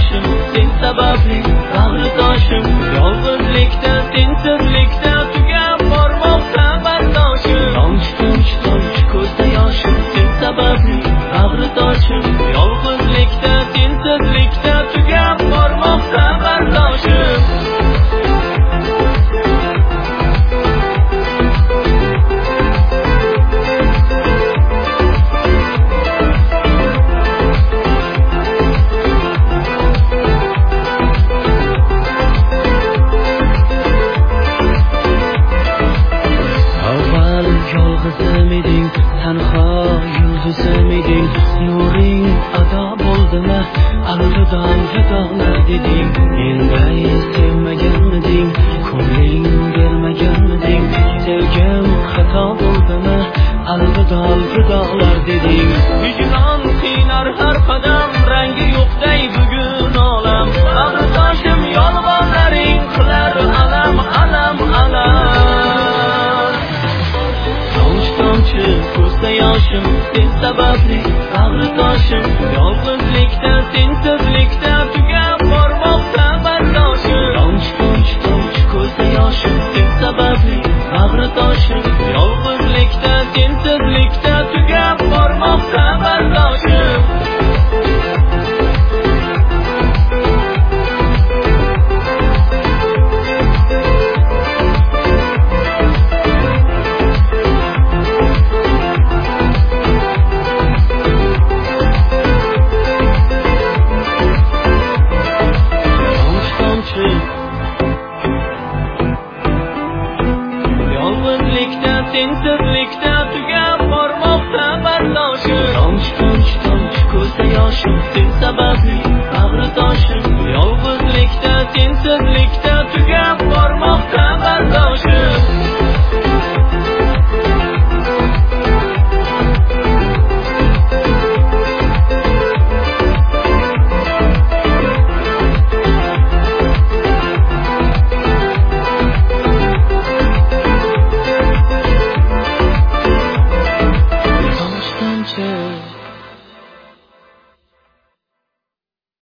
yoshim sen sababli bag'ritoshim yolg'izlikda sensizlikda tugab bormoqda bardoshim tomchi ko'zda yoshim sen sababli bag'ritoshim yolg'izlikda sensizlikda tugab bormoqda bardoshim yolg'izim eding tanho yulduzim eding nuring ado bo'ldimi alvidan vidolar deding menday sevmaganmiding ko'ngling bermaganmiding sevgim xato bo'ldimi alvido vidolar deding hijron qiynar har qadam rangi yo'qday bugun olam bag'ritoshim yolg'onlaring qilar alam alam alam tomchi ko'zda yoshim sen sababli bag'ritoshim yolg'izlikda sensizlikda tugab bormoqda bardoshim tomchi ko'zda yoshim sen sababli bag'ritoshim yolg'izlikda sensizlikda tugab bormoqda bardoshim yolg'izlikda sensizlikda tugab bormoqda bardoshim tomchi ko'zda yoshim sen sababli bag'ritoshim yolg'izlikda sensizlikda tugab bormoqda bardoshim tomchi